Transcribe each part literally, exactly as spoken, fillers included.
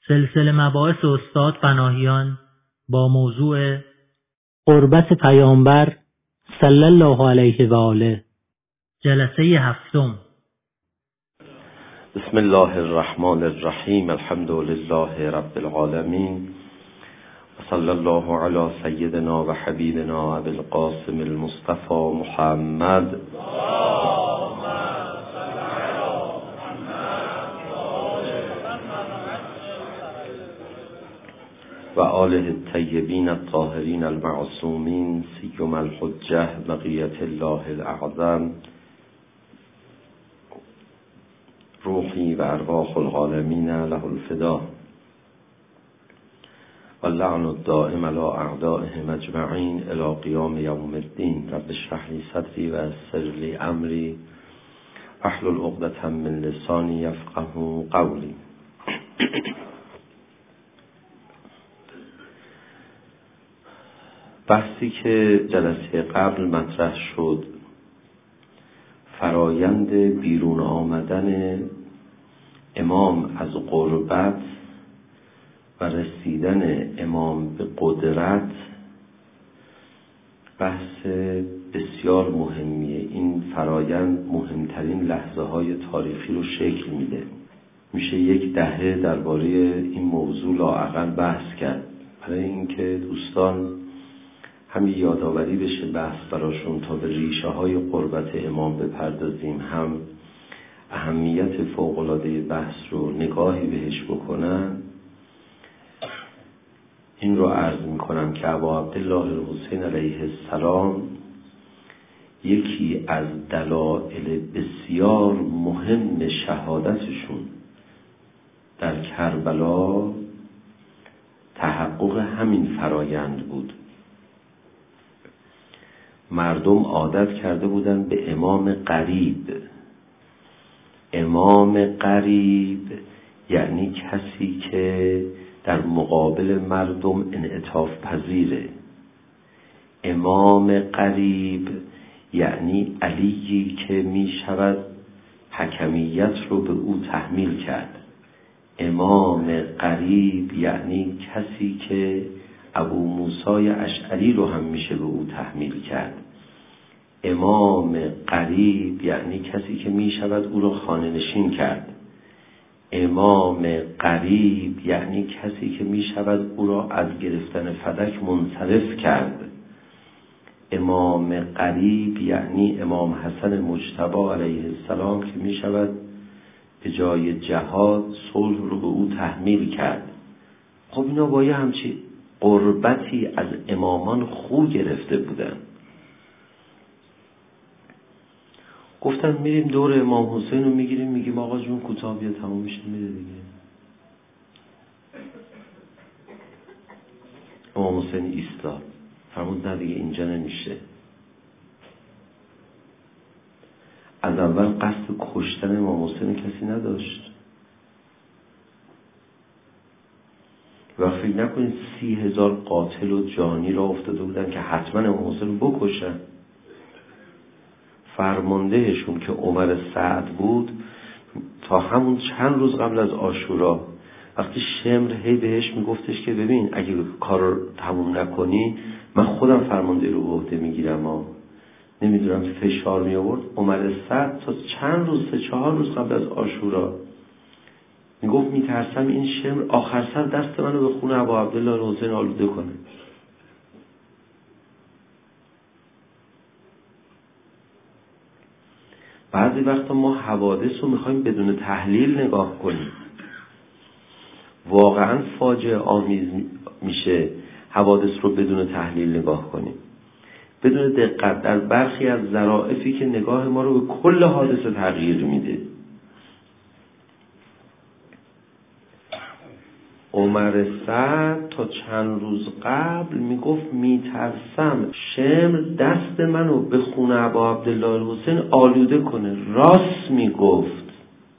سلسله مباحث استاد پناهیان با موضوع قربت پیامبر صلی الله علیه و آله، جلسه هفتم. بسم الله الرحمن الرحیم. الحمد لله رب العالمین و صلی الله علی سیدنا و حبیبنا ابی القاسم المصطفى محمد و آله الطیبین الطاهرین المعصومین سیم الحجه بقیت الله الاعظم روحی و ارواح العالمین له الفدا و اللعن الدائم علی اعدائهم اجمعین الی قیام یوم الدین. رب اشرح لی صدری و یسر لی امری واحلل عقدة من لسانی یفقهوا قولی. بحثی که جلسه قبل مطرح شد، فرایند بیرون آمدن امام از غربت و رسیدن امام به قدرت، بحث بسیار مهمیه. این فرایند مهمترین لحظه های تاریخی رو شکل میده. میشه یک دهه درباره این موضوع لااقل بحث کرد، برای اینکه دوستان هم یادآوری بشه بحث براشون تا به ریشه های قربت امام بپردازیم، هم اهمیت فوق‌العاده بحث رو نگاهی بهش بکنن. این رو عرض میکنم که ابا عبدالله الحسین علیه السلام یکی از دلایل بسیار مهم شهادتشون در کربلا تحقق همین فرایند بود. مردم عادت کرده بودن به امام غریب. امام غریب یعنی کسی که در مقابل مردم انعطاف پذیره. امام غریب یعنی علیی که می شود حکمیت رو به او تحمیل کرد. امام غریب یعنی کسی که ابو موسی اشعری رو هم میشه به او تحمیل کرد. امام غریب یعنی کسی که میشود او رو خانه نشین کرد. امام غریب یعنی کسی که میشود او را از گرفتن فدک منصرف کرد. امام غریب یعنی امام حسن مجتبی علیه السلام که میشود به جای جهاد صلح رو به او تحمیل کرد. خب اینا با یه همچی قربتی از امامان خو گرفته بودن. گفتن میریم دور امام حسین رو میگیریم، میگیم آقا جون کوتاه بیا، تمام میشه میره دیگه. امام حسین ایستاد، فرمود نه دیگه اینجا نمیشه. از اول قصد کشتن امام حسین کسی نداشت و فکر نکنید سی هزار قاتل و جانی را افتاده بودن که حتما امام حسین رو بکشن. فرماندهشون که عمر سعد بود، تا همون چند روز قبل از عاشورا وقتی شمر هی بهش میگفتش که ببین اگه کار رو تموم نکنی من خودم فرمانده رو به عهده میگیرم، ها نمیدونم فشار می آورد. عمر سعد تا چند روز، سه چهار روز قبل از عاشورا میگفت میترسم این شمر آخر سر دست منو به خون ابا عبدالله الحسین آلوده کنه. بعضی وقتا ما حوادث رو میخوایم بدون تحلیل نگاه کنیم. واقعا فاجعه آمیز میشه حوادث رو بدون تحلیل نگاه کنیم، بدون دقت در برخی از ظرافی که نگاه ما رو به کل حادثه تغییر میده. عمر سعد تا چند روز قبل میگفت میترسم شمر دست منو به خون ابا عبدالله الحسین آلوده کنه. راست میگفت،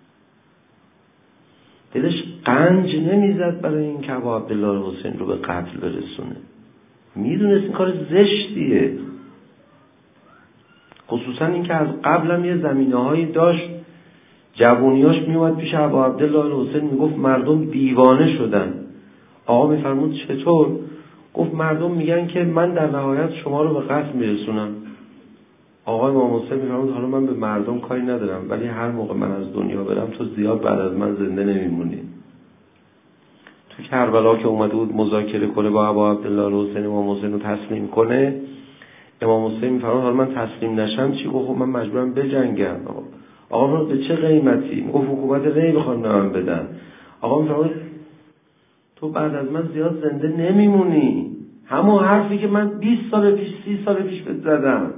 دلش قنج نمیزد برای این که ابا عبدالله الحسین رو به قتل برسونه. میدونست این کار زشتیه، خصوصا این که از قبل هم یه زمینه هایی داشت جوونیاش میومد پیش ابا عبدالله الحسین میگفت مردم دیوانه شدن. آقا میفرمود چطور؟ گفت مردم میگن که من در نهایت شما رو به قتل میرسونم. آقا امام حسین میفرمود حالا من به مردم کاری ندارم، ولی هر موقع من از دنیا برم تو زیاد بعد از من زنده نمیمونی. تو کربلا که اومده بود مذاکره کنه با ابا عبدالله الحسین امام حسین رو تسلیم کنه، امام حسین میفرمود حالا من تسلیم نشم چی؟ گفت من مجبورم بجنگم. آقا آقا به چه قیمتی؟ میگفت حکومت ری بخوام به من بدن. آقا میفرمود تو بعد از من زیاد زنده نمیمونی. همون حرفی که من بیست سال پیش سی سال پیش بهت زدم.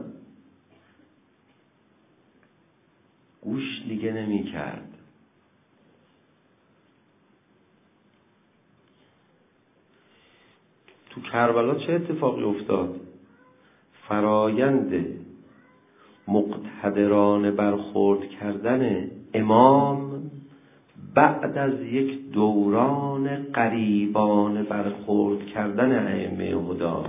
گوش دیگه نمی کرد. تو کربلا چه اتفاقی افتاد؟ فرایند مقتدرانه برخورد کردن امام بعد از یک دوران غریبانه برخورد کردن ائمه هدا.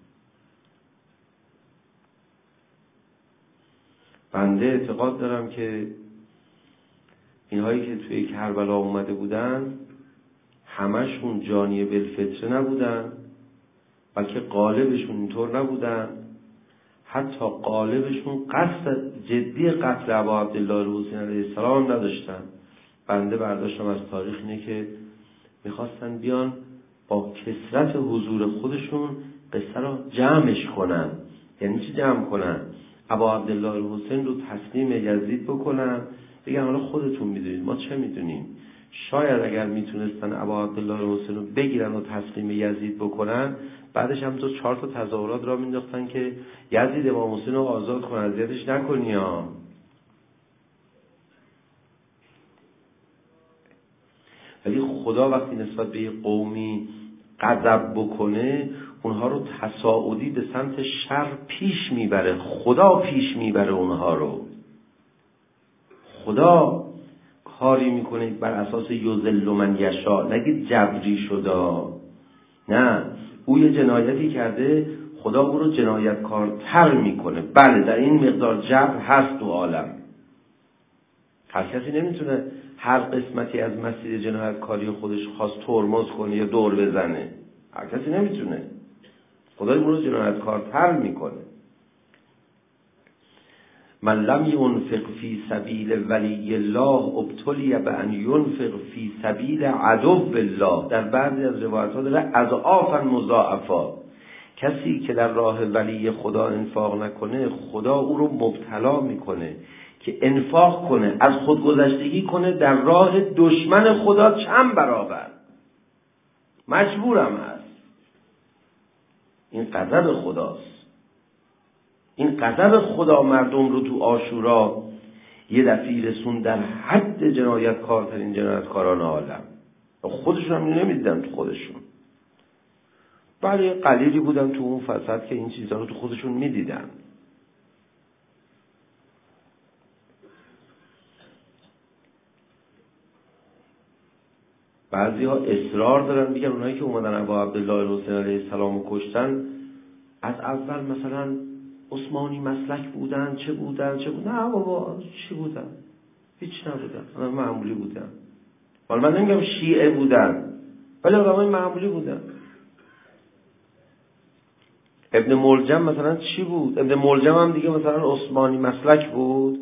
بنده اعتقاد دارم که اینهایی که توی کربلا اومده بودن همشون جانی بالفطره نبودن، بلکه غالبشون اینطور نبودن. حتی غالبشون قصد جدی قتل ابا عبدالله الحسین علیه السلام نداشتن. بنده برداشتم از تاریخ اینه که میخواستن بیان با کثرت حضور خودشون قصه را جمعش کنن. یعنی چی جمع کنن؟ ابا عبدالله الحسین رو تسلیم یزید بکنن، بگن حالا خودتون میدونید ما چه میدونیم. شاید اگر میتونستن ابا عبدالله الحسین رو بگیرن و تسلیم یزید بکنن، بعدش هم تو چهار تا تظاهرات را مینداختن که یزید امام حسین رو آزاد کن، اذیتش نکنی ها. ولی خدا وقتی نسبت به قومی غضب بکنه اونها رو تصاعدی به سمت شر پیش میبره. خدا پیش میبره اونها رو. خدا کاری میکنه بر اساس یذل من یشاء، نگید جبری شده. نه، او یه جنایتی کرده، خدا او رو جنایتکارتر میکنه. بله در این مقدار جبر هست تو عالم. هر کسی نمیتونه هر قسمتی از مسیر جنایتکاری خودش خواست ترمز کنه یا دور بزنه. هر کسی نمیتونه. خدا او رو جنایتکارتر میکنه. من لم ينفق فی سبیل ولی الله ابتلی بان ينفق فی سبیل عدو الله. در بعضی از روایت‌ها داره اضعافا مضاعفا. کسی که در راه ولی خدا انفاق نکنه، خدا او رو مبتلا میکنه که انفاق کنه، از خودگذشتگی کنه در راه دشمن خدا چند برابر. مجبورم هست. این غضب خداست. این غضب خدا مردم رو تو عاشورا یه دفعی رسون در حد جنایتکارترین جنایتکاران عالم. خودشون هم نمیدیدن تو خودشون، بله قلیلی بودن تو اون فساد که این چیزها رو تو خودشون میدیدن. بعضی ها اصرار دارن میگن اونایی که اومدن ابا عبدالله الحسین علیه السلام رو کشتن از اول مثلا عثمانی مسلک بودن، چه بودن چه بودن. نه بابا چی بودن؟ هیچ نبودن، آدم معمولی بودن. حالا من نمیگم شیعه بودن، ولی آدمای معمولی بودن. ابن ملجم مثلا چی بود؟ ابن ملجم هم دیگه مثلا عثمانی مسلک بود.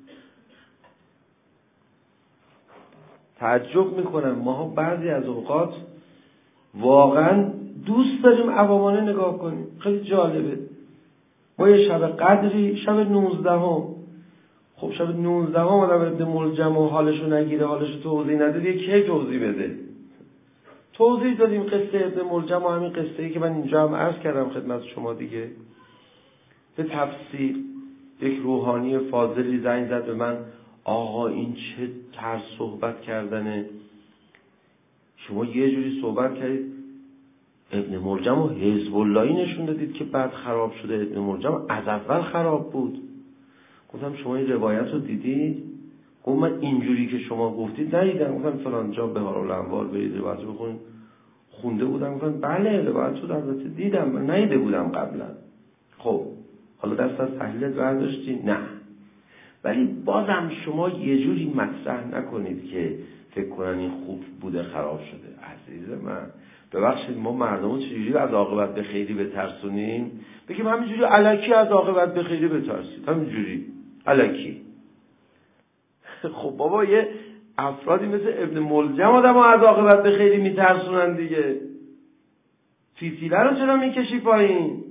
تعجب میکنم ماها بعضی از اوقات واقعا دوست داریم عوامانه نگاه کنیم. خیلی جالبه. ما یه شب قدری شب نوزدهم، خب شب نوزدهم آدم ابن ملجم و حالشو نگیره، حالشو توضیح نده، یه کی توضیح بده؟ توضیح دادیم قصه ابن ملجم و همین قصه‌ای که من اینجا هم عرض کردم خدمت شما دیگه به تفصیل. یک روحانی فاضلی زنگ زد به من، آقا این چه طرز صحبت کردنه، شما یه جوری صحبت کردید ابن ملجم و حزب اللهی نشون دادید که بعد خراب شده. ابن ملجم از اول خراب بود. گفتم شما این روایت رو دیدید؟ گفت من اینجوری که شما گفتید ندیدم. گفتم فلان جا بهارالانوار برید روایت رو بخونید. خونده بودم. گفتم بله روایت رو البته دیدم، من ندیده بودم قبلا. خب حالا دست از تحلیلت برداشتی؟ نه. ولی بازم شما یه جوری مطرح نکنید که فکر کنن این خوب بوده خراب شده. عزیز من ببخشید، ما مردم چجوری از عاقبت به خیری بترسونیم؟ بگیم همینجوری الکی از عاقبت به خیری بترسید، همینجوری الکی. خب بابا یه افرادی مثل ابن ملجم آدم ها از عاقبت به خیری میترسونن دیگه. فیتیله رو چرا میکشی پایین؟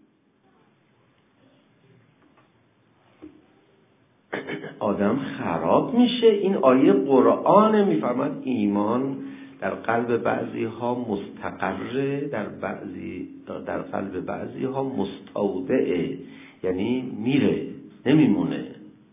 آدم خراب میشه. این آیه قرآن میفرماد ایمان در قلب بعضی ها مستقره، در بعضی در قلب بعضی ها مستودعه، یعنی میره نمیمونه.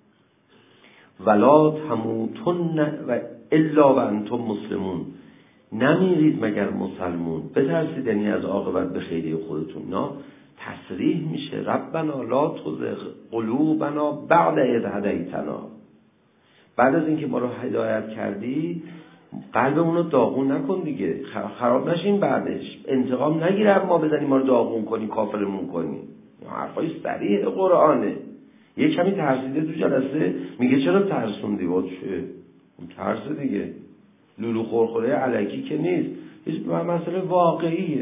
ولا تموتن و الا و انتم مسلمون، نمیرید مگر مسلمون. بترسید یعنی از عاقبت به خیری خودتون. نه تصریح میشه ربنا لا تزغ قلوبنا بعد اذ هدیتنا، بعد از اینکه ما رو هدایت کردی قلبمون رو داغون نکن دیگه، خراب نشیم بعدش، انتقام نگیره ما بزنیم ما رو داغون کنی کافرمون کنی. حرفای صریح قرآنه. یه کمی ترسیده تو جلسه میگه چرا ترسوندی؟ با چه؟ ترس دیگه، لولو خورخوره الکی که نیست، هیچ مسئله واقعیه.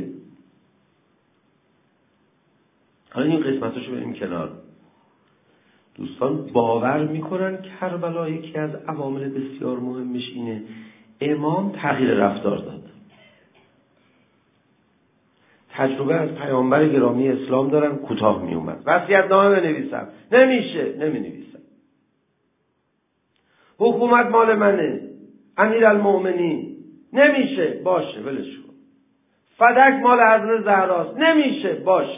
حالا این قسمتاشو بریم کنار. دوستان باور میکنن کربلا یکی از عوامل بسیار مهمش اینه امام تغییر رفتار داد. تجربه از پیامبر گرامی اسلام دارن، کوتاه می اومد. وصیت‌نامه بنویسم، نمیشه، نمی نویسم. حکومت مال منه، امیرالمومنین، نمیشه، باشه ولش کن. فدک مال حضرت زهراست، نمیشه، باشه.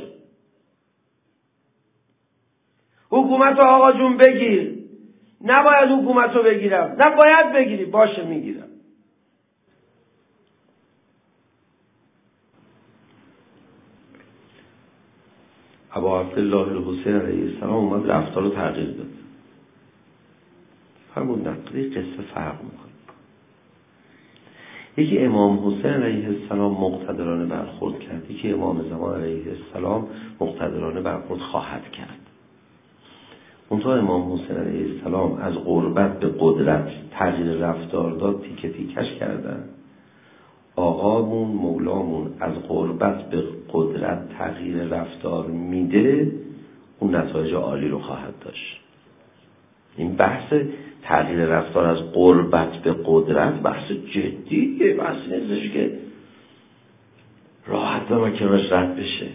حکومت رو آقا جون بگیر، نباید حکومت رو بگیرم، نباید بگیری، باشه میگیرم. ابا عبدالله الحسین علیه السلام اومد رفتار رو تغییر داد. فرمود نقلی قصه فرق میکنه. یکی امام حسین علیه السلام مقتدرانه برخورد کرد، یکی امام زمان علیه السلام مقتدرانه برخورد خواهد کرد. اونطور امام حسین علیه السلام از غربت به قدرت تغییر رفتار داد، تیکه تیکش کردن. آقامون مولامون از غربت به قدرت تغییر رفتار میده، اون نتایج عالی رو خواهد داشت. این بحث تغییر رفتار از غربت به قدرت بحث جدیه، بحث نیستش که راحت به مکناش رد بشه.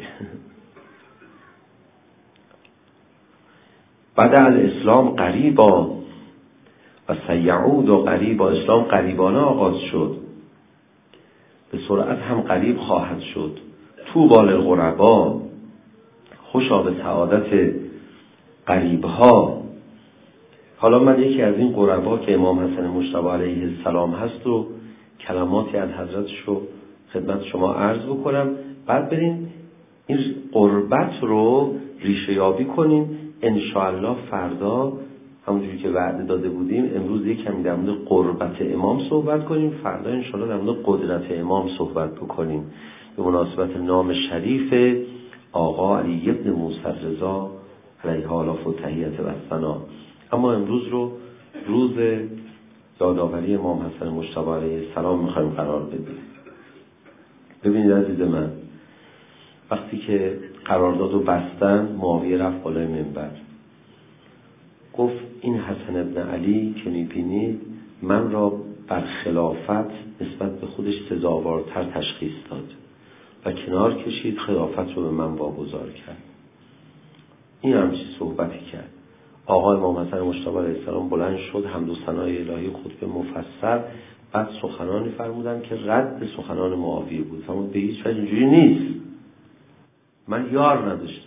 بعد الاسلام قریبا و سیعود و قریبا، اسلام قریبانه آغاز شد، به سرعت هم قریب خواهد شد. طوبی للغربا، خوشا به سعادت قریبها. حالا من یکی از این غربا که امام حسن مجتبی علیه السلام هست و کلماتی از حضرتش رو خدمت شما عرض بکنم، بعد بریم این غربت رو ریشه یابی کنیم. انشاءالله فردا همونجوری که وعده داده بودیم، امروز یک کمی در مورد قربت امام صحبت کنیم، فردا انشاءالله در مورد قدرت امام صحبت بکنیم به مناسبت نام شریف آقا علی ابن موسی رضا علیه آلاف و تحیت و ثنا. اما امروز رو روز یادآوری امام حسن مجتبی علیه السلام میخوایم قرار بدیم. ببینید عزیز من، وقتی که قرارداد رو بستن، معاویه رفت بالای منبر گفت این حسن ابن علی که میبینید من را بر خلافت نسبت به خودش سزاوارتر تشخیص داد و کنار کشید، خلافت رو به من واگذار کرد. این همچی صحبتی کرد. آقا امام حسن مجتبی علیه السلام بلند شد، حمد و ثنای الهی خطبه مفصل، بعد سخنانی فرمودن که رد سخنان معاویه بود. فرمود به هیچ وجه اینجوری نیست، من یار نداشتم،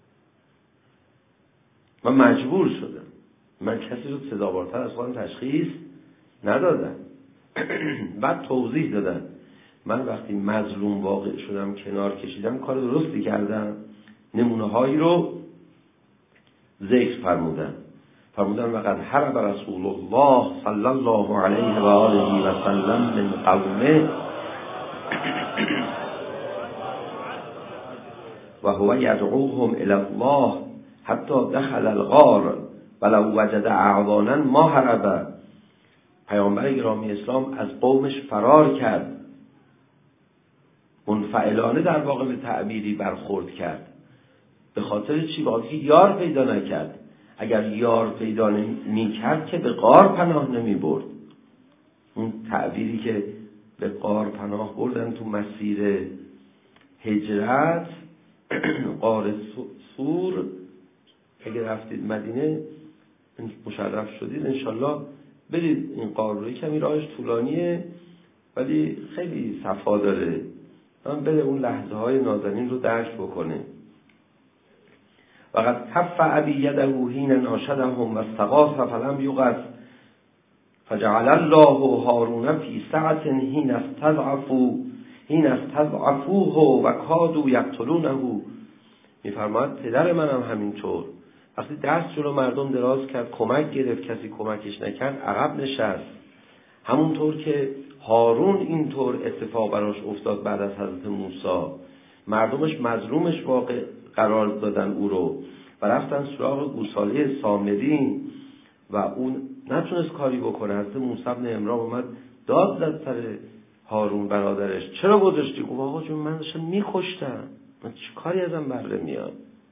من مجبور شدم، من کسی رو سزاوارتر از خودم تشخیص ندادم. بعد توضیح دادن من وقتی مظلوم واقع شدم کنار کشیدم کار درستی کردم. نمونه هایی رو ذکر فرمودن فرمودن وقد حرب رسول الله صلی الله علیه و آله و سلم من قومه و هو یدعوهم الی الله حتی دخل الغار ولو وجد اعوانا ما هرب. پیامبر گرامی اسلام از قومش فرار کرد، منفعلانه در واقع به تعبیری برخورد کرد. به خاطر چی؟ باید که یار پیدا نکرد. اگر یار پیدا نمی کرد که به غار پناه نمی برد. اون تعبیری که به غار پناه بردن تو مسیر هجرت، غار سور، اگر رفتید مدینه مشرف شدید انشالله برید این غار رو. کمی راهش طولانیه ولی خیلی صفا داره، من بره اون لحظه های نازنین رو درک بکنه. وقد کف ابی یده حین ناشدهم و استغاث فلم یغث فجعل الله هارون فی سعة حین استضعفوا حین استضعفوه و کادوا یقتلونه. میفرماید پدر منم همینطور، وقتی دست جلو مردم دراز کرد کمک گرفت، کسی کمکش نکرد عقب نشست. همونطور که هارون اینطور اتفاق براش افتاد بعد از حضرت موسی، مردمش مظلومش واقع قرار دادن او رو و رفتن سراغ گوساله سامرین و اون نتونست کاری بکنه. حضرت موسی بن عمران اومد داد زد سر هارون برادرش، چرا گذاشتی؟ گفت آقا جون من داشتم میکشتم، من چه کاری ازم بره میاد؟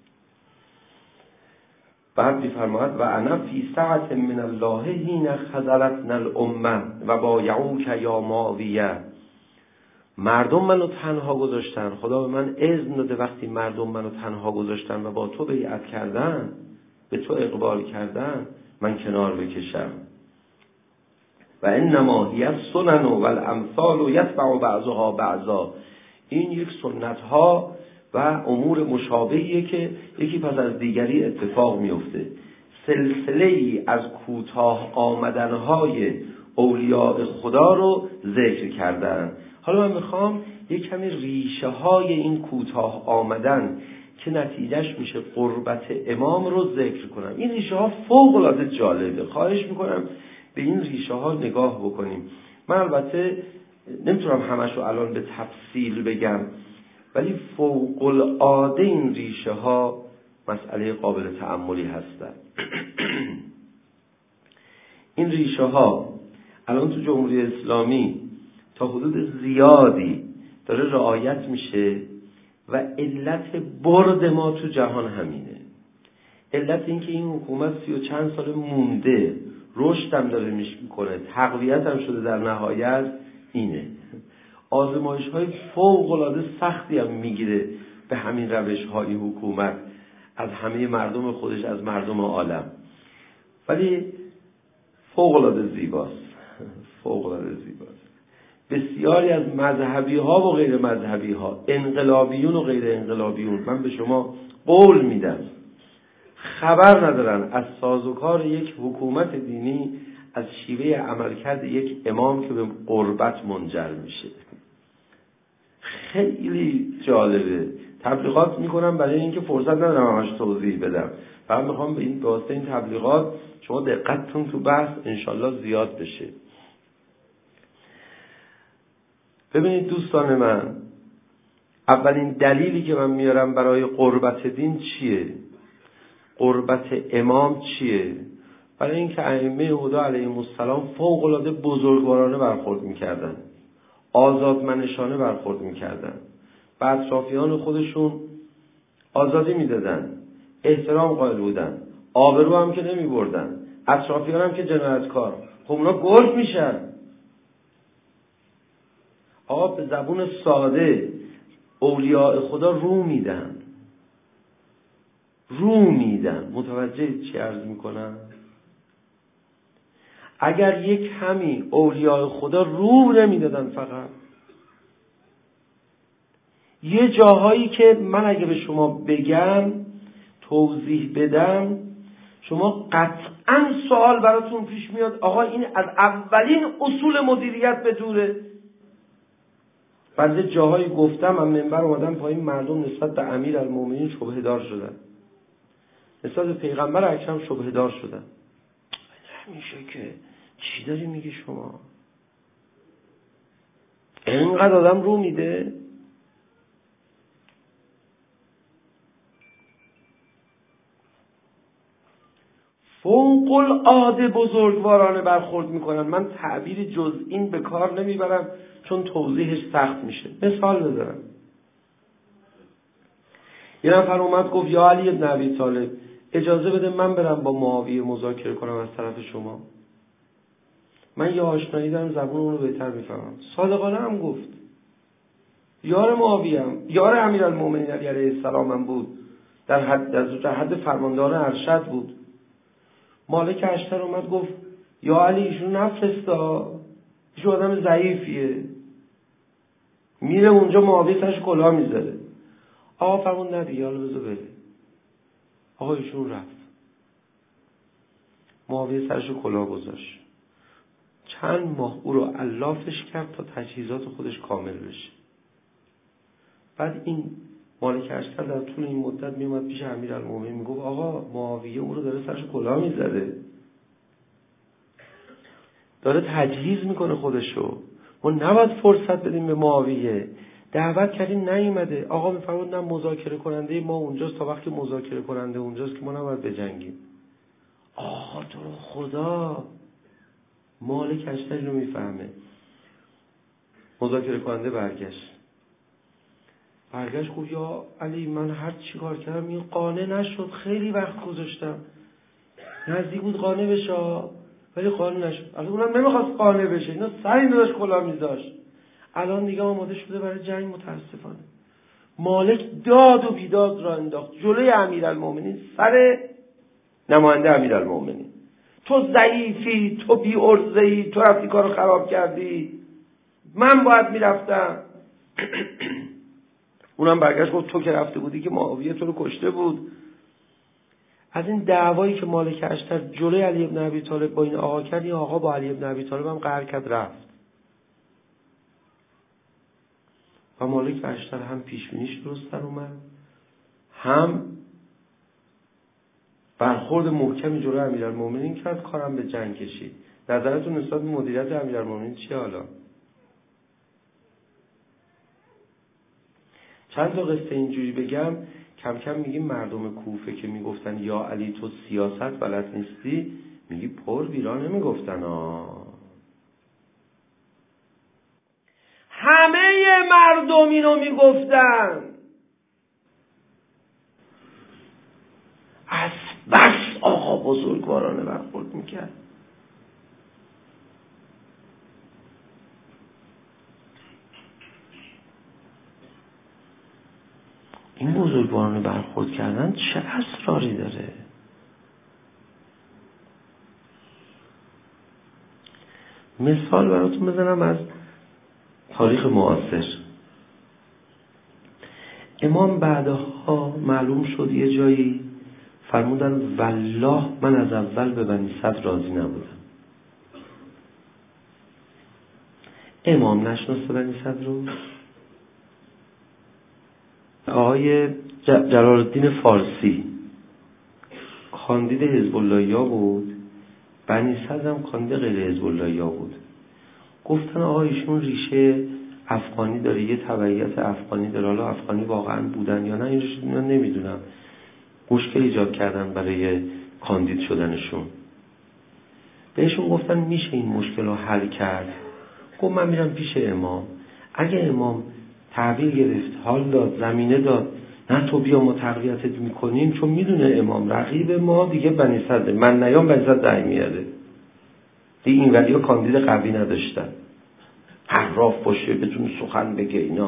بعد میفرماید و انا فی سعة من الله حین خذلتنا الامه و بایعوک یا معاویه. مردم منو تنها گذاشتن، خدا به من اذن داده وقتی مردم منو تنها گذاشتن و با تو بیعت کردن، به تو اقبال کردن، من کنار بکشم. و انما هی السنن و الامثال یتبع بعضها بعضا. این یک سنت ها و امور مشابهیه که یکی پس از دیگری اتفاق میفته. سلسله ای از کوتاه آمدنهای اولیاء خدا رو ذکر کردن. حالا من میخوام یک کمی ریشه های این کوتاه آمدن که نتیجهش میشه قربت امام رو ذکر کنم. این ریشه ها فوق العاده جالبه، خواهش میکنم به این ریشه ها نگاه بکنیم. من البته نمیتونم همشو الان به تفصیل بگم، ولی فوق العاده این ریشه ها مسئله قابل تأملی هستند. این ریشه ها الان تو جمهوری اسلامی تا حدود زیادی داره رعایت میشه و علت برد ما تو جهان همینه. علت این که این حکومت سی و چند سال مونده، رشد هم داره میکنه، تقویت هم شده، در نهایت اینه. آزمایش های فوق العاده سختی هم میگیره به همین روش های حکومت از همه مردم خودش، از مردم عالم، ولی فوق العاده زیباست. فوق العاده زیباست. بسیاری از مذهبی ها و غیر مذهبی ها، انقلابیون و غیر انقلابیون، من به شما قول میدم خبر ندارن از سازوکار یک حکومت دینی، از شیوه عملکرد یک امام که به قربت منجر میشه. خیلی جالبه. تبلیغات میکنم برای اینکه فرصت ندارم همش توضیح بدم، فقط میخوام به این به واسطه این تبلیغات شما دقتتون تو بحث انشالله زیاد بشه. ببینید دوستان من، اولین دلیلی که من میارم برای قربت دین چیه؟ قربت امام چیه؟ برای اینکه ائمه هدی علیهم السلام فوق العاده بزرگوارانه برخورد میکردن، آزادمنشانه برخورد میکردن، به اطرافیان خودشون آزادی میدادن، احترام قائل بودن، آبرو هم که نمیبردن، اطرافیان هم که جنایتکار. خب اونا گرگ میشن. آقا به زبون ساده اولیاء خدا رو میدن، رو میدن. متوجه چی عرض میکنم؟ اگر یک کمی اولیاء خدا رو نمیدادن، فقط یه جاهایی که من اگه به شما بگم توضیح بدم، شما قطعا سوال براتون پیش میاد آقا این از اولین اصول مدیریت به دوره. بعضی جاهایی گفتم من منبر اومدم پایین، مردم نسبت به امیرالمومنین شبهه دار شدن، نسبت به پیغمبر اکرم شبهه دار شدن. نمیشه که، چی داری میگی شما؟ اینقدر آدم رو میده؟ فوق العاده بزرگوارانه برخورد میکنن. من تعبیر جز این به کار نمیبرم چون توضیحش سخت میشه. مثال بزنم. یه نفر اومد گفت یا علی بن ابی طالب اجازه بده من برم با معاویه مذاکره کنم از طرف شما. من یه آشنایی دارم، زبون اون رو بهتر میفهمم. صادقانه هم گفت. یار معاویه هم، یار امیرالمومنین علی علیه السلام هم بود، در حد در حد فرماندار ارشد بود. مالک اشتر اومد گفت یا علی ایشون نفرستا، ایشون آدم ضعیفیه، میره اونجا معاویه سرش کلاه میذاره. آقا فرمون نه دیگه، حالا بذار بره. آقا ایشون رفت، معاویه سرش کلاه گذاشت. چند ماه او رو علافش کرد تا تجهیزات خودش کامل بشه. بعد این مالک اشتر در طول این مدت میومد پیش امیرالمومنین میگفت آقا معاویه او رو داره سرش کلاه میذاره، داره تجهیز میکنه خودشو، ما نباید فرصت بدیم به معاویه. دعوت کردیم نیومده. آقا میفرمود نه مذاکره کننده ما اونجاست، تا وقتی مذاکره کننده اونجاست که ما نباید بجنگیم. آقا تو رو خدا، مالک اشتر رو میفهمه. مذاکره کننده برگشت برگشت گفت یا علی من هر چی کار کردم این قانع نشد، خیلی وقت گذاشتم، نزدیک بود قانع بشه ولی قانع نشد. الان اونم نمیخواست قانع بشه، اینا سر این داشت کلاه میذاشت. الان دیگه آماده شده برای جنگ. متاسفانه مالک داد و بیداد را انداخت جلوی امیرالمومنین، سر نماینده امیرالمومنین. تو ضعیفی، تو بی ارزه‌ای، تو رفتی کارو خراب کردی، من باید میرفتم. اونم برگشت گفت تو که رفته بودی که معاویه تو رو کشته بود. از این دعوایی که مالک اشتر جلوی علی بن ابی طالب با این آقا کرد، این آقا با علی بن ابی طالب هم قهر کرد رفت. و مالک اشتر هم پیشبینیش درست در اومد، هم برخورد محکمی جلوی امیرالمومنین کرد، کارم به جنگ کشید. نظرتون نسبت به مدیریت امیرالمومنین چیه حالا؟ چند تا قصه اینجوری بگم کم کم میگیم مردم کوفه که میگفتن یا علی تو سیاست بلد نیستی، میگی پر بیرا نمیگفتن ها. همه مردم اینو میگفتن. از بس آقا بزرگوارانه برخورد میکرد. این بزرگوارانه برخورد کردن چه اسراری داره؟ مثال براتون بزنم از تاریخ معاصر. امام بعدها معلوم شد یه جایی فرمودن والله من از اول به بنی صدر راضی نبودم. امام نشناسه بنی صدر رو. آقای جلال الدین فارسی کاندید حزب اللهیا بود، بنی صدر هم کاندید غیر حزب اللهیا بود. گفتن آقا ایشون ریشه افغانی داره، یه تبعیت افغانی داره، حالا افغانی واقعا بودن یا نه این ریشه نمیدونم. مشکل ایجاد کردن برای کاندید شدنشون. بهشون گفتن میشه این مشکل رو حل کرد؟ گفت من میرم پیش امام، اگه امام تحویل گرفت، حال داد، زمینه داد، نه تو بیا ما تقویتت میکنیم، چون میدونه امام رقیب ما دیگه بنی صدر، من نیام بنی صدر رأی میاره دیگه. این ولی ها کاندید قوی نداشتن، حراف باشه بتونه سخن بگه اینا.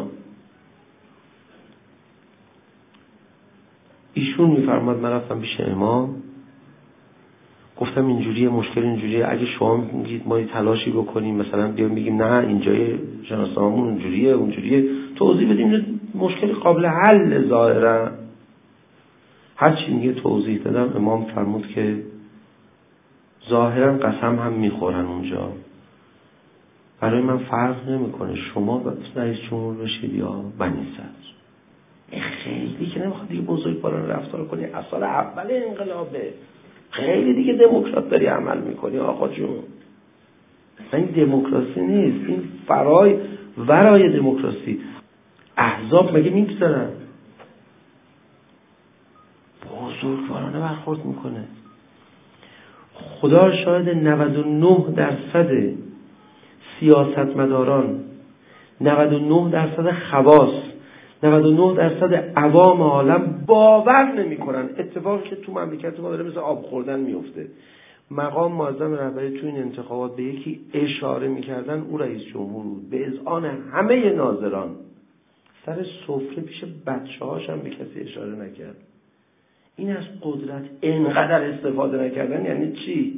ایشون میفرماد من رفتم پیش امام، گفتم اینجوریه مشکل اینجوریه، اگه شما میگید ما یه تلاشی بکنیم مثلا بیایم بگیم نه اینجای شناسنامه‌مون اونجوریه اونجوریه، توضیح بدیم مشکل قابل حل ظاهرا. هر چی میگه توضیح دادم. امام فرمود که ظاهرا قسم هم میخورن اونجا، برای من فرق نمیکنه شما رئیس جمهور بشید یا بنی صدر. خیلی که نمیخواد دیگه بزرگوارانه رفتار کنی، از سال اول انقلابه، خیلی دیگه دموکرات داری عمل میکنی آقا جون. این دموکراسی نیست، این فرای ورای دموکراسی. احزاب مگه میگذارن؟ بزرگوارانه برخورد میکنه. خدا شاهد نود و نه درصد سیاستمداران، نود و نه درصد خواص، نود و نه درصد عوام عالم باور نمی کنن اتفاقی که تو مملکت ما داره مثل آب خوردن میفته. مقام معظم رهبری تو این انتخابات به یکی اشاره میکردن، او رئیس جمهور بود، به اذعان همه ناظران. سر سفره پیش بچه هاش هم به کسی اشاره نکرد. این از قدرت اینقدر استفاده نکردن یعنی چی؟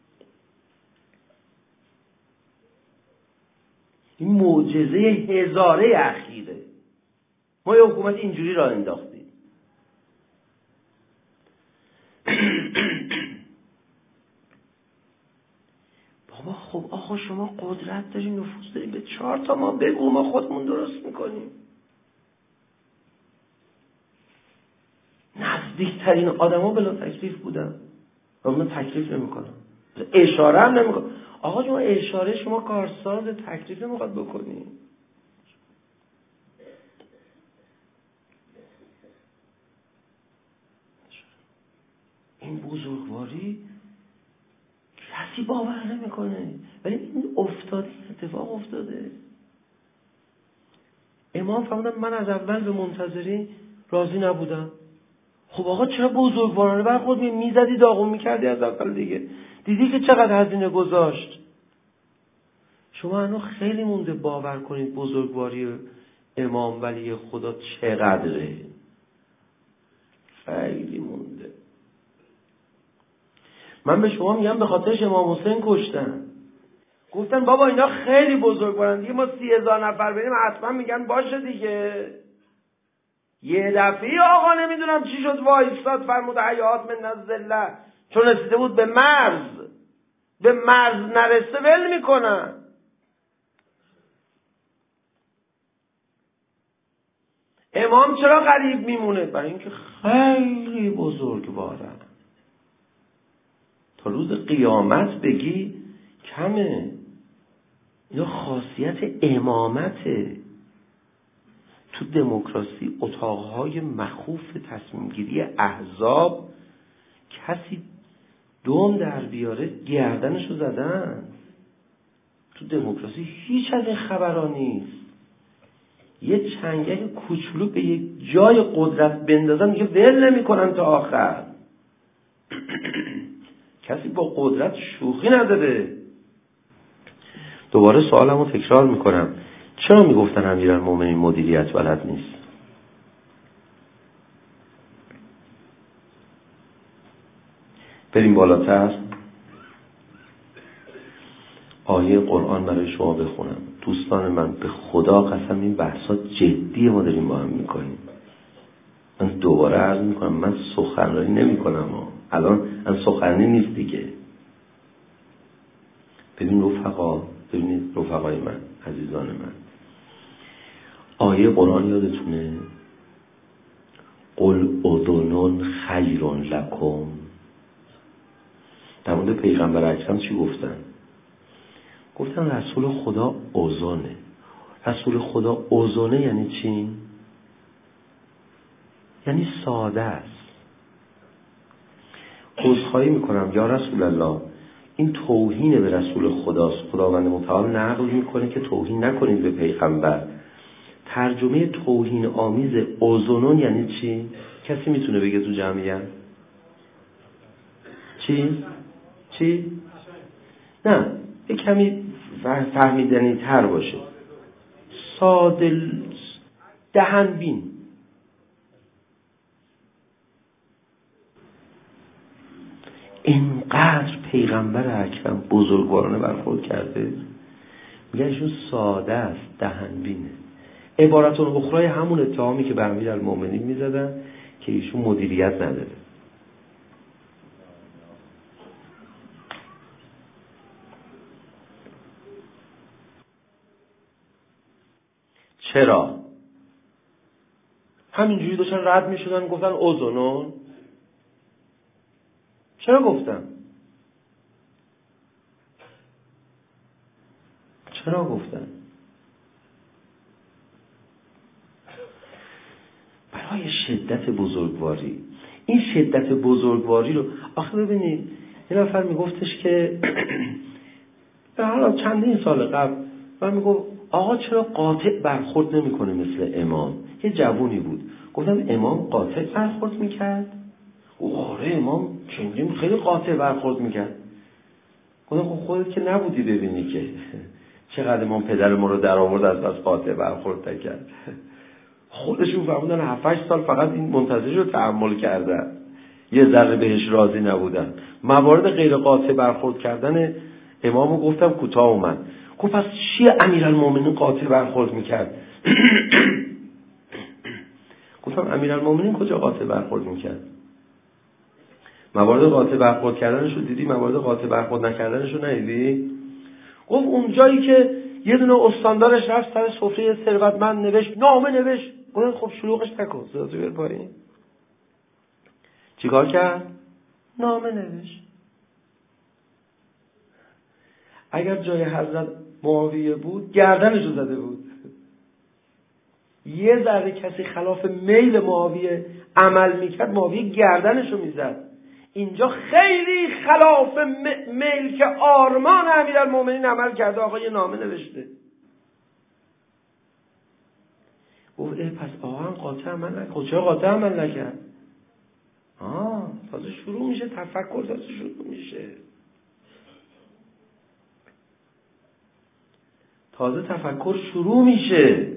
این معجزه هزاره اخیره. ما یه حکومت اینجوری را انداختیم. بابا خب آقا شما قدرت داری، نفوذ داری، به چهار تا ما بگو، ما خودمون درست میکنیم. نزدیکترین آدم ها بلا تکلیف بودن و من تکلیف نمی کنم، اشاره هم نمی کنم. آقا شما اشاره، شما کارساز، تکلیف نمیخواد بکنی. این بزرگواری کسی باور نمیکنه، ولی این افتاده، اتفاق افتاده. امام فرمودن من از اول به منتظری راضی نبودم. خب آقا چرا بزرگوارانه برخورد میزدی، داغون میکردی از اول دیگه؟ دیدی که چقدر هزینه گذاشت. شما هنوز خیلی مونده باور کنید بزرگواری امام ولی خدا چقدره. خیلی مونده. من به شما میگم به خاطرش امام حسین کشتن. گفتن بابا اینا خیلی بزرگوارن دیگه، ما سی هزار نفر بریم حتما میگن باشه دیگه. یه دفعه آقا نمیدونم چی شد وایستاد فرمود حیات من الذله، چون رسیده بود به مرز. به مرز نرسه ول میکنن. امام چرا غریب میمونه؟ برای اینکه خیلی بزرگوارن. تا روز قیامت بگی کمه. اینا خاصیت امامته. تو دموکراسی اتاقهای مخوف تصمیم گیری احزاب کسی دوم در بیاره گردنشو زدن. تو دموکراسی هیچ از این خبرها نیست. یه چنگک کوچولو به یک جای قدرت بندازن میگه ول نمی‌کنن تا آخر. کسی با قدرت شوخی نداره. دوباره سوالمو تکرار میکنم، چرا میگفتن امیرالمومنین مدیریت بلد نیست؟ بریم بالاتر. آیه قرآن برای شما بخونم. دوستان من به خدا قسم این بحثا جدیه، ما داریم با هم میکنیم. من دوباره عرض میکنم من سخنرانی نمیکنم، الان من سخنرانی نیست دیگه. ببین رفقا، ببینید رفقای من، عزیزان من، آیه قرآن یادتونه؟ قل اذن خیر لکم. در مورد پیغمبر اکرم چی گفتن؟ گفتن رسول خدا اذنه. رسول خدا اذنه یعنی چی؟ یعنی ساده است. عذرخواهی میکنم یا رسول الله، این توهین به رسول خداست. خداوند متعال نقل میکنه که توهین نکنید به پیغمبر. ترجمه توهین آمیز اذنون یعنی چی؟ کسی میتونه بگه تو جمعیت؟ چی؟ چی؟ نه، یه کمی فهمیدنی تر باشه. ساده، دهن بین. اینقدر پیغمبر اکرم بزرگوارانه برخورد کرده، میگن ایشون ساده است، دهن بینه. عبارتون اخرای همون اتهامی که به امیرالمومنین میزدن که ایشون مدیریت نداره. چرا؟ همینجوری داشتن رد میشدن گفتن اذنون. چرا گفتن؟ چرا گفتن؟ برای شدت بزرگواری. این شدت بزرگواری رو آخه ببینید، یه نفر میگفتش که به حالا چندین سال قبل من میگفت آقا چرا قاطع برخورد نمیکنه مثل امام؟ یه جوونی بود، گفتم امام قاطع برخورد میکرد؟ او آره امام چندین خیلی قاطع برخورد میکرد. گفتم خب خودت که نبودی ببینی که چقدر امام پدر ما رو در آورد از بس قاطع برخورد نکرد. خودشون فرمودن هفت هشت سال فقط این منتظر رو تحمل کردن، یه ذره بهش راضی نبودن. موارد غیر قاطع برخورد کردن امامو گفتم کوتاه اومد. گفت پس چیه امیرالمومنین قاطع برخورد میکرد؟ گفتم امیرالمومنین کجا قاطع برخورد میکرد؟ موارد قاطع برخورد کردنش رو دیدی؟ موارد قاطع برخورد نکردنش رو ندیدی؟ گفت اونجایی که یه دونه استاندارش رفت سر سفره ثروتمند نوشت، نامه نوشت. گفتم خب شلوغش نکن، صداتو بیار پایین. چیکار کرد؟ نامه نوشت. اگر جای حضرت معاویه بود گردنشو زده بود. یه ذره کسی خلاف میل معاویه عمل میکرد، معاویه گردنشو میزد. اینجا خیلی خلاف میل که آرمان امیرالمومنین عمل کرده، آقا یه نامه نوشته. گفت اه پس آقا هم قاطع عمل نکرد. چرا قاطع عمل نکرد؟ آه تازه شروع میشه تفکر، تازه شروع میشه تازه تفکر شروع میشه.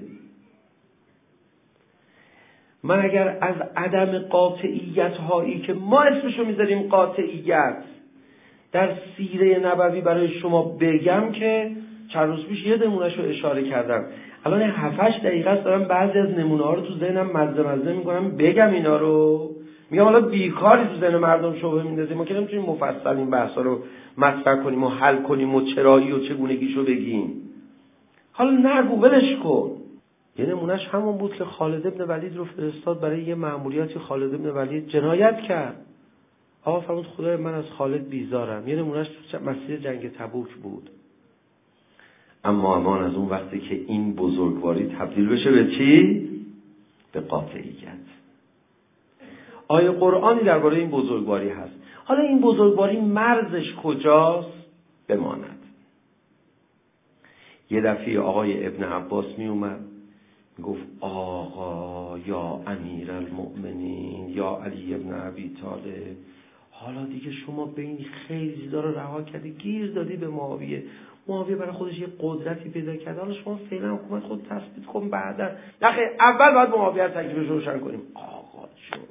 من اگر از عدم قاطعیت هایی که ما اسمشو میذاریم قاطعیت در سیره نبوی برای شما بگم که چند روز پیش یه نمونهشو اشاره کردم. الان هفت هشت دقیقه است دارم بعضی از نمونه ها رو تو ذهنم مزه مزه میکنم بگم اینا رو. میگم حالا بیکاری تو ذهن مردم شبهه میندازیم، ما که نمیتونیم مفصل این بحثا رو مطرح کنیم و حل کنیم و چرایی و چگونگیشو بگیم. حالا نگو ولش کن. یه نمونهش همون بود که خالد ابن ولید رو فرستاد برای یه مأموریتی. خالد ابن ولید جنایت کرد. آقا فرمود خدای من از خالد بیزارم. یه نمونهش تو مسیر جنگ تبوک بود. اما امان از اون وقتی که این بزرگواری تبدیل بشه به چی؟ به قاطعیت. آیه قرآنی درباره این بزرگواری هست. حالا این بزرگواری مرزش کجاست؟ بماند. یه دفعه آقای ابن عباس می اومد گفت آقا یا امیرالمؤمنین یا علی ابن ابی طالب، حالا دیگه شما بین خیلی چیزا رو رها کردی، گیر دادی به معاویه. معاویه برای خودش یه قدرتی پیدا کرد، حالا شما فعلا حکومت خود تثبیت کن، بعدا نخیر اول باید معاویه رو تکلیفش روشن کنیم. آقا جون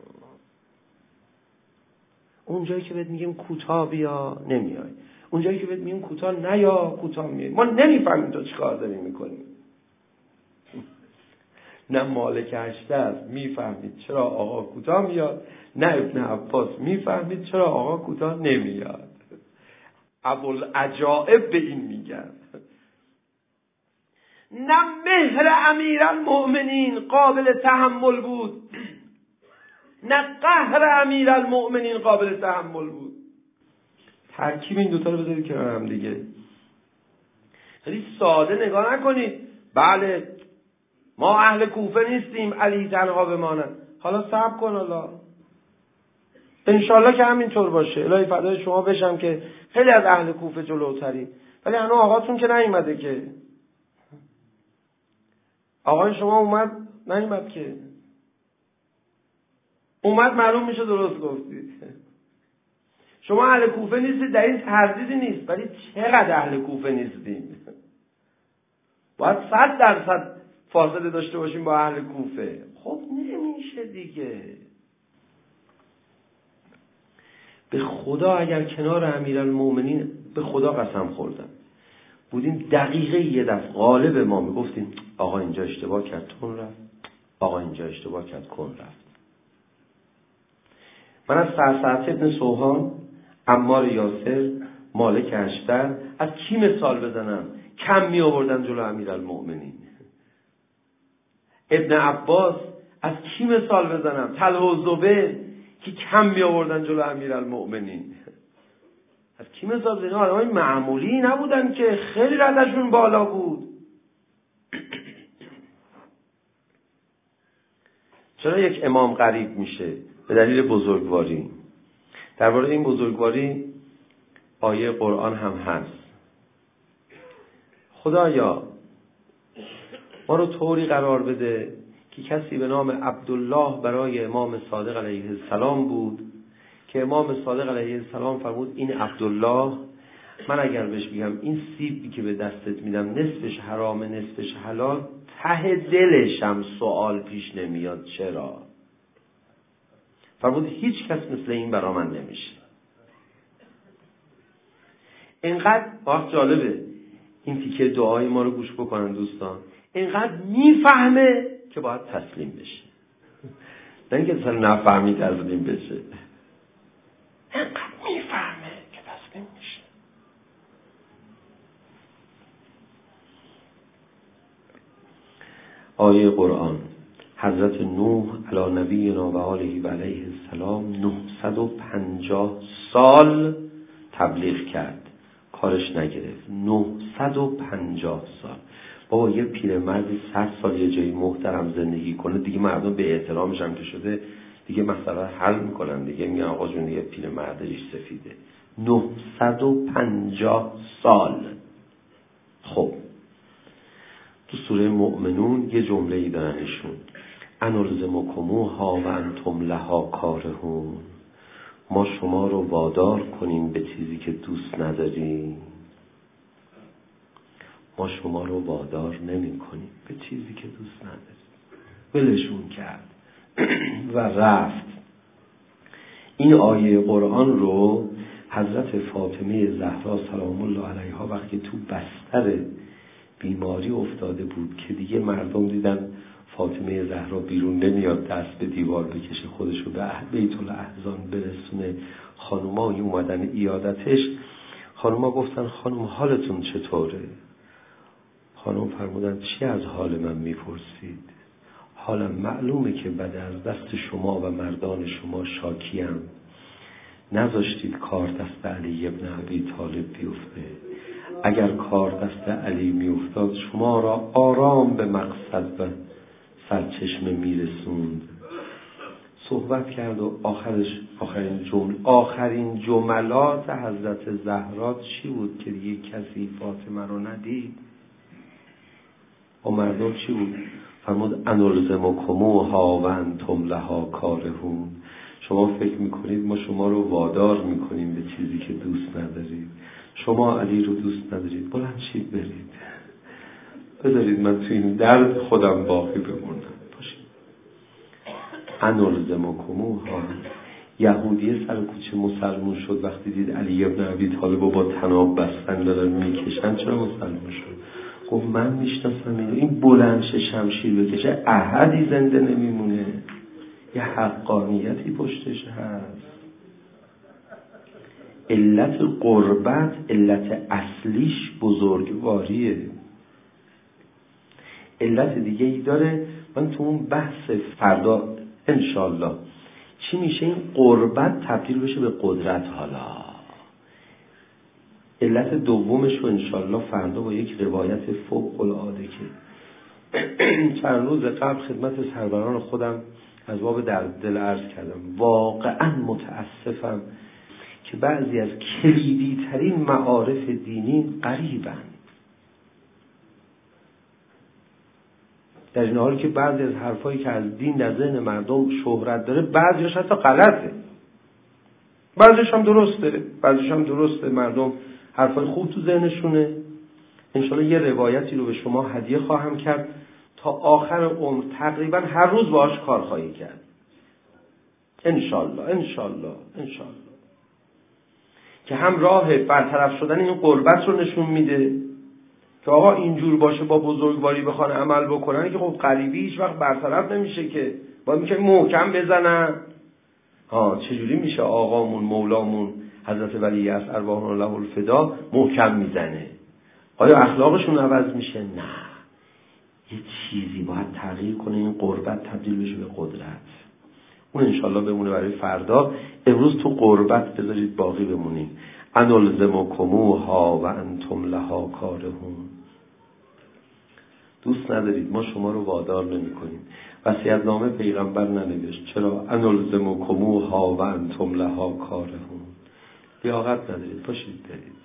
اونجایی که بهت میگیم کوتاه بیا نمیای، اونجایی که بهت میگیم کوتاه نیا کوتاه میای. ما نمیفهمیم تو چیکار داری میکنی. نه مالک هشته است میفهمید چرا آقا کوتاه میاد، نه ابن عباس میفهمید چرا آقا کوتاه نمیاد. ابوالعجائب به این میگن. نه مهر امیرالمؤمنین قابل تحمل بود، نه قهر امیرالمؤمنین قابل تحمل بود. ترکیب این دوتا رو بذارید کنار هم دیگه. خیلی ساده نگاه نکنید. بله ما اهل کوفه نیستیم، علی تنها بماند. حالا صبر کن، حالا انشالله که همینطور باشه. الهی فدای شما بشم که خیلی از اهل کوفه جلوتری، ولی هنوز آقاتون که نیومده که. آقای شما اومد نیومد که. اومد معلوم میشه درست گفتید. شما اهل کوفه نیستید، در این تردیدی نیست، ولی چقدر اهل کوفه نیستید. باید صد درصد فاصله داشته باشیم با اهل کوفه. خب نمیشه دیگه. به خدا اگر کنار امیرالمومنین، به خدا قسم خوردم، بودیم دقیقه یه دفعه غالب ما میگفتیم آقا اینجا اشتباه کرد کن رفت، آقا اینجا اشتباه کرد کن رفت. من از سرسعت ابن سوهان، عمار یاسر، مالک اشتر، از کی مثال بزنم کم می آوردن جلو امیرالمومنین؟ ابن عباس از کی مثال بزنم؟ طلحه و زبیر که کم می آوردن جلو امیرالمؤمنین. از کی مثال بزنم؟ آدمای معمولی نبودن که، خیلی ردشون بالا بود. چرا یک امام غریب میشه؟ به دلیل بزرگواری. درباره این بزرگواری آیه قرآن هم هست. خدایا ما رو طوری قرار بده که کسی به نام عبدالله برای امام صادق علیه السلام بود که امام صادق علیه السلام فرمود این عبدالله، من اگر بهش بگم این سیبی که به دستت میدم نصفش حرام نصفش حلال، ته دلشم سوال پیش نمیاد چرا؟ فرمود هیچ کس مثل این برا من نمیشه. اینقدر وقت جالبه این تیکه دعای ما رو گوش بکنن دوستان، اینقدر میفهمه که باید تسلیم بشه، نه اینکه اصلا نفهمی تسلیم بشه، اینقدر میفهمه که تسلیم میشه. آیه قرآن حضرت نوح علی نبینا و آله و علیه السلام نهصد و پنجاه سال تبلیغ کرد، کارش نگرفت. نهصد و پنجاه سال. بابا یه پیرمردی صد سال یه جایی محترم زندگی کنه دیگه مردم به احترامش هم که شده دیگه مسئله حل میکنن دیگه، میگن آقا جون دیگه پیرمرد ریش سفیده. نهصد و پنجاه سال. خب تو سوره مؤمنون یه جمله ای دارنشون، انلزمکموها و انتم لها کارهون، ما شما رو وادار کنیم به چیزی که دوست نداریم. ما شما رو وادار نمی کنیم به چیزی که دوست نداریم. ولشون کرد و رفت. این آیه قرآن رو حضرت فاطمه زهرا سلام الله علیها وقتی تو بستر بیماری افتاده بود که دیگه مردم دیدن فاطمه زهرا بیرون نمیاد دست به دیوار بکشه خودشو به بیت الاحزان برسونه، خانومایی اومدن ایادتش. خانوما گفتن خانم حالتون چطوره؟ خانم فرمودن چی از حال من میپرسید؟ حالم معلومه که بعد از دست شما و مردان شما شاکیم، نذاشتید کار دست علی ابن ابی طالب بیفته. اگر کار دست علی میافتاد شما را آرام به مقصد و سرچشمه میرسوند. صحبت کرد و آخرش آخرین جمل آخرین جملات حضرت زهرا چی بود که دیگه کسی فاطمه رو ندید؟ و مردم چی بود؟ فرمود انلزمکموها و انتم لها کارهون، شما فکر میکنید ما شما رو وادار میکنیم به چیزی که دوست ندارید. شما علی رو دوست ندارید، بلند شید برید، بذارید من تو این درد خودم باقی بمونم. باشید انلزمکموها. یهودی سر کوچه مسلمون شد وقتی دید علی ابن ابی طالب با طناب بستن دارن میکشن، چرا مسلمون شد؟ گفت من میشناسم اینو، این بلندش شمشیر بکشه احدی زنده نمیمونه، یه حقانیتی پشتش هست. علت قربت علت اصلیش بزرگواریه. علت دیگه ای داره، من تو اون بحث فردا انشالله چی میشه این قربت تبدیل بشه به قدرت. حالا علت دومش رو انشالله فردا با یک روایت فوق العاده که چند روز قبل خدمت سروران خودم از باب در دل عرض کردم، واقعا متاسفم که بعضی از کلیدی ترین معارف دینی غریبن. در این حالی که بعضی از حرفایی که از دین در ذهن مردم شهرت داره بعضیش حتی غلطه، بعضیش هم درسته، بعضیش هم درسته، مردم حرفای خوب تو ذهنشونه. انشالله یه روایتی رو به شما هدیه خواهم کرد تا آخر عمر تقریبا هر روز باهاش کار خواهی کرد انشالله انشالله انشالله، که هم راه برطرف شدن این غربت رو نشون میده که آقا اینجور باشه با بزرگواری بخوان عمل بکنن که خب غریبی هیچ وقت برطرف نمیشه، که باید میشه محکم بزنن. ها چجوری میشه آقامون مولامون حضرت ولی اصل ارواح الله الفدا محکم میزنه؟ آیا اخلاقشون عوض میشه؟ نه، یه چیزی باید تغییر کنه این غربت تبدیل بشه به قدرت. اون انشالله بمونه برای فردا. امروز تو غربت بذارید باقی بمونیم. انلزمکموها و انتم لها کارهون. دوست ندارید، ما شما رو وادار نمی کنیم. وصیت‌نامه پیغمبر ننوشت. چرا؟ انلزمکموها و انتم لها کارهون. لیاقت ندارید، پاشید برید.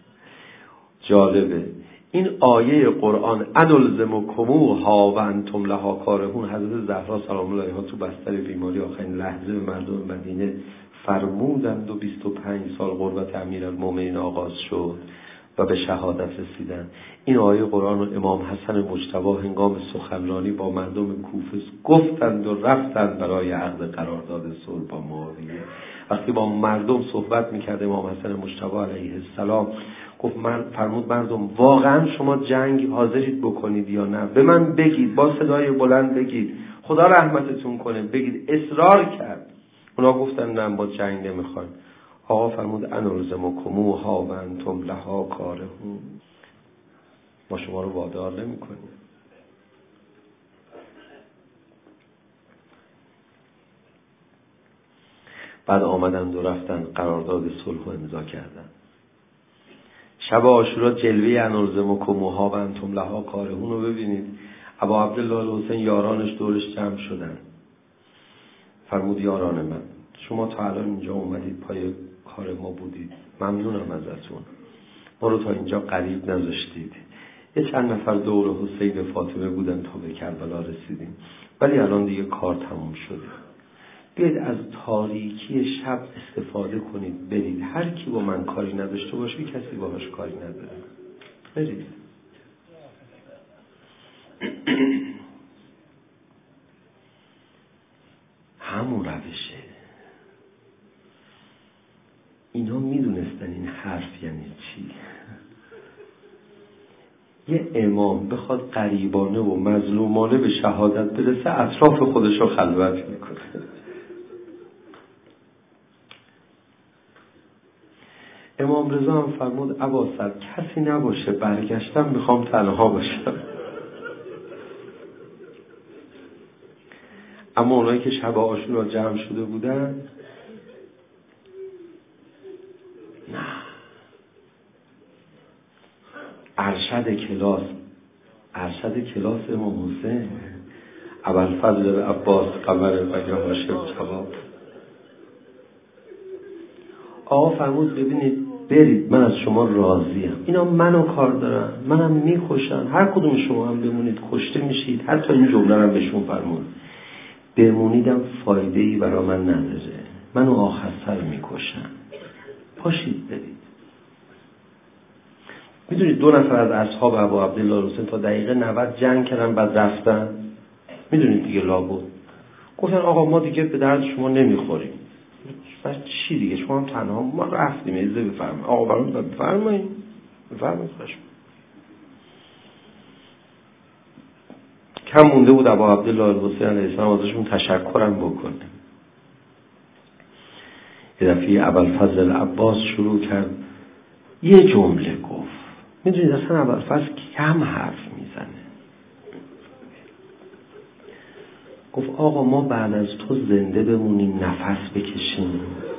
جالبه این آیه قرآن انلزمکموها و انتم لها کارهون، حضرت زهرا سلام الله علیها تو بستر بیماری آخرین لحظه به مردم مدینه فرمودند و بیست و پنج سال غربت امیرالمومنین آغاز شد و به شهادت رسیدن. این آیه قرآن رو امام حسن مجتبی هنگام سخنرانی با مردم کوفه گفتند و رفتند برای عقد قرارداد صلح با معاویه. وقتی با مردم صحبت میکرد امام حسن مجتبی علیه السلام گفت من فرمود مردم واقعا شما جنگ حاضرید بکنید یا نه؟ به من بگید، با صدای بلند بگید، خدا رحمتتون کنه بگید. اصرار کرد. اونا گفتن نه با جنگ نمیخوایم. آقا فرمود انلزمکموها و انتم لها کارهون، ما شما رو وادار نمی‌کنیم. بعد آمدند و رفتن قرارداد صلح رو امضا کردند. شب عاشورا جلوه انلزمکموها و انتم لها کارهون رو ببینید. ابا عبدالله الحسین یارانش دورش جمع شدن. فرمود یاران من، شما تا الان اینجا اومدید پای کار ما بودید، ممنونم ازتون، ما رو تا اینجا قریب نذاشتید. یه چند نفر دور حسین فاطمه بودن تا به کربلا رسیدیم، ولی الان دیگه کار تموم شده. بیاید از تاریکی شب استفاده کنید، برید. هر کی با من کاری نداشته باشه کسی باهاش کاری نداره، برید. همون روشه. اینا میدونستن این حرف یعنی چی. یه امام بخواد غریبانه و مظلومانه به شهادت برسه، اطراف خودش رو خلوت میکنه. امام رضا هم فرمود ابا سعد کسی نباشه، برگشتم میخوام تنها باشم. اما اونایی که شب عاشورا جمع شده بودن، نه. ارشد کلاس ارشد کلاس امام حسین ابوالفضل عباس قمر و هاشم جواب. آقا فرمود ببینید برید، من از شما راضیم، اینا منو کار دارن، منم میکشن، هر کدوم شما هم بمونید کشته میشید. حتی این جمله رو بهشون فرمود، بمونیدم فایده ای برای من نداره، منو آخر سر میکشن، پاشید برید. میدونید دو نفر از اصحاب ابو عبدالله الحسین تا دقیقه نود جنگ کردن بعد رفتن. میدونید دیگه لابد گفتن آقا ما دیگه به درد شما نمیخوریم. بس چی دیگه، شما هم تنها، ما رفتیم، اجازه بفرمایید. آقا برام بفرمایید بفرمایید خواهش. کم مونده بود ابو عبدالله الحسین علیه السلام ازشون تشکرم بکنه. یه دفعه ابوالفضل عباس شروع کرد یه جمله گفت. میدونید اصلا ابوالفضل کم حرف میزنه. گفت آقا ما بعد از تو زنده بمونیم، نفس بکشیم.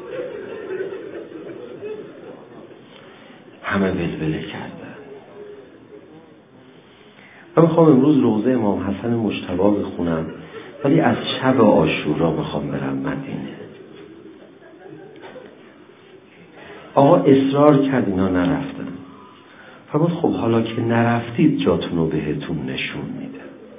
همه ولوله کردن. من میخوام امروز روزه امام حسن مجتبی بخونم، ولی از شب عاشورا میخوام برم مدینه. آقا اصرار کرد اینا نرفتن. فرمود خب حالا که نرفتید جاتون رو بهتون نشون میده.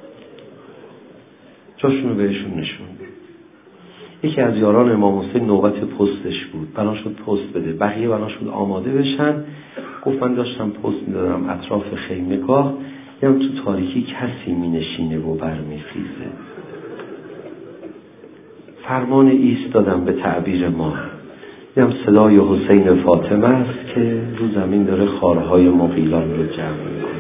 جاشون رو بهشون نشون میده. یکی از یاران امام حسین نوبت پستش بود، بنا شد پست بده، بقیه بنا شد آماده بشن. گفت من داشتم پست میدادم اطراف خیمه‌گاه، یعنی تو تاریکی کسی می نشینه و برمی خیزه. فرمان ایستادم به تعبیر ما، یعنی صدای حسین فاطمه است که رو زمین داره خارهای مغیلان رو جمع میکنه.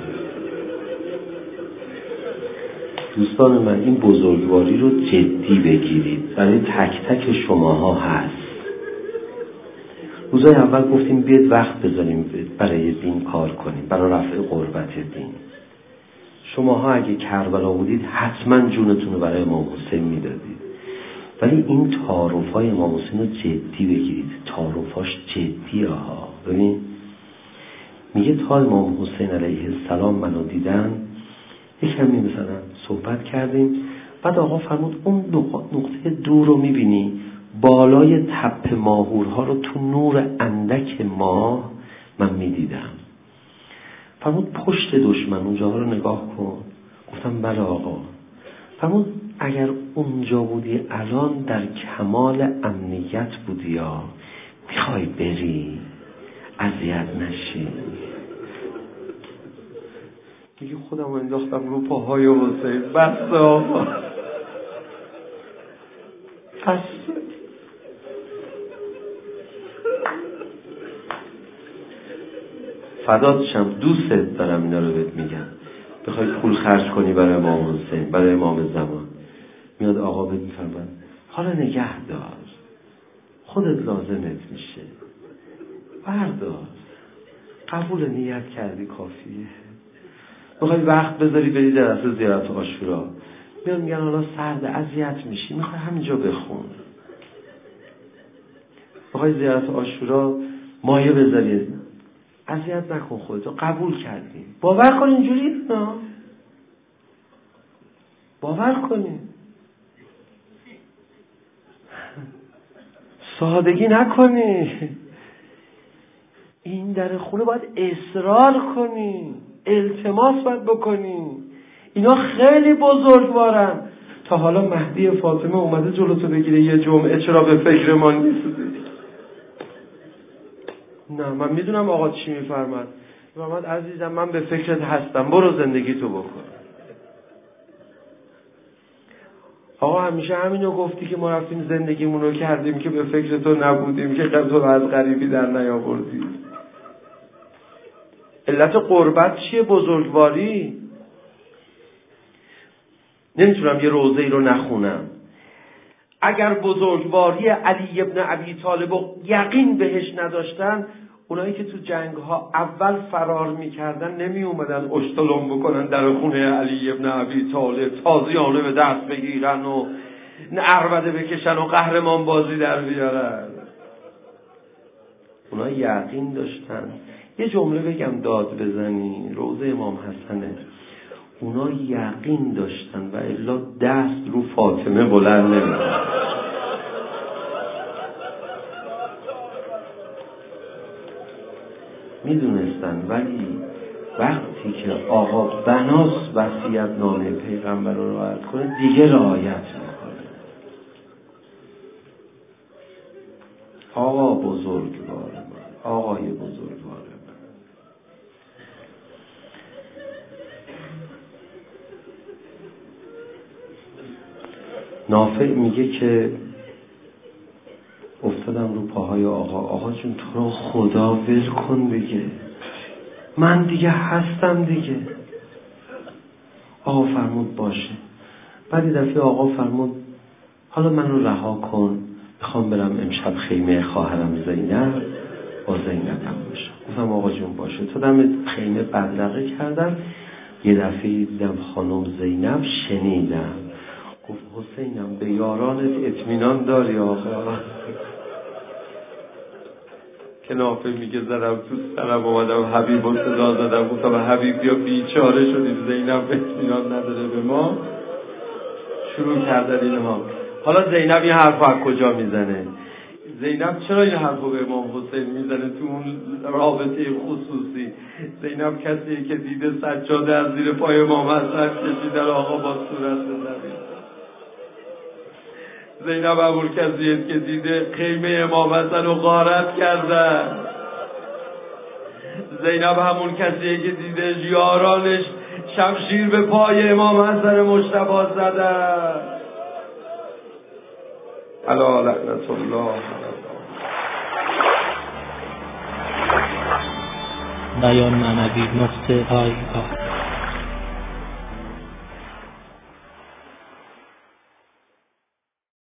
دوستان من این بزرگواری رو جدی بگیرید، برای تک تک شماها هست. روزای اول گفتیم بیاید وقت بذاریم برای دین کار کنیم، برای رفع غربت دین. شماها اگه کربلا بودید حتما جونتون رو برای امام حسین میدادید، ولی این تعارف‌های امام حسین رو جدی بگیرید. تعارفاش جدیه ها. ببین میگه تا امام حسین علیه السلام منو دیدن، یکمی مثلا صحبت کردیم، بعد آقا فرمود اون نقطه دور رو میبینی، بالای تپه ماهورها رو تو نور اندک ماه من میدیدم. فرمود پشت دشمن اونجاها رو نگاه کن. گفتم بله آقا. فرمود اگر اونجا بودی الان در کمال امنیت بودی یا میخوای بری اذیت نشی. میگه خودم انداختم رو پاهای حسین. بس آقا بس. فدات شم، دوستت دارم اینا رو بهت میگم. بخوای پول خرج کنی برای امام حسین، برای امام زمان، میاد آقا بهت میفرماد حالا نگه دار، خودت لازمت میشه، بردار، قبول نیت کردی کافیه. میخوای وقت بذاری بری جلسه زیارت عاشورا، میاد میگن حالا سرد اذیت میشی، میخوای همینجا بخون. میخوای زیارت عاشورا مایه بذاری، اذیت نکن خودتو، قبول کردیم. باور کن اینجوری نه، باور کنی، سادگی نکنی. این در خونه باید اصرار کنی، التماس باید بکنی. اینا خیلی بزرگوارن. تا حالا مهدی فاطمه اومده جلوتو بگیره یه جمعه چرا به فکر ما نیستی؟ نه من میدونم آقا چی میفرماد. میفرماد عزیزم من به فکرت هستم، برو زندگی تو بکن. آقا همیشه همینو گفتی که ما رفتیم زندگیمون رو کردیم که به فکر تو نبودیم، که قضا از غریبی در نیاوردی. علت قربت چیه؟ بزرگواری. نمیتونم یه روضه ای رو نخونم. اگر بزرگواری علی ابن ابی طالب و یقین بهش نداشتن، اونایی که تو جنگ ها اول فرار میکردن نمی اومدن اشتلم بکنن در خونه علی ابن ابی طالب، تازیانه به دست بگیرن و عربده بکشن و قهرمان بازی در بیارن. اونا یقین داشتن. یه جمله بگم داد بزنی، روضه امام حسنه. اونا یقین داشتن و الا دست رو فاطمه بلند نمی‌کردن. میدونستن. ولی وقتی که آقا بناس وصیت نامه پیغمبر رو رعایت کنه دیگه رعایت میکنه. آقا بزرگوار من، آقای بزرگوار من. نافع میگه که افتادم رو پاهای آقا. آقا جون تو رو خدا ول کن دیگه، من دیگه هستم دیگه. آقا فرمود باشه. بعد دفعه آقا فرمود حالا منو رها کن، میخوام برم امشب خیمه خواهرم زینب با زینبم باشم. گفتم آقا جون باشه. تو دم خیمه بدرقه کردم، یه دفعه دیدم خانم زینب، شنیدم گفت حسینم به یارانت اطمینان داری آقا؟ که نافع میگه زدم تو سرم، اومدم حبیب رو صدا زدم، گفتم حبیب بیا بیچاره شدیم، زینب اطمینان نداره به ما. شروع کردن اینها. حالا زینب این حرف از کجا میزنه؟ زینب چرا این حرف رو به امام حسین میزنه تو اون رابطه خصوصی؟ زینب کسیه که دیده سجاده از زیر پای امام حسن کشیدن آقا با صورت زمین. زینب ابو کسیه که دیده خیمه امام حسن رو غارت کردن. زینب همون کسیه که دیده یارانش شمشیر به پای امام حسن مجتبی زدن. الا لعنت الله. بیان معنوی نقطه آی آی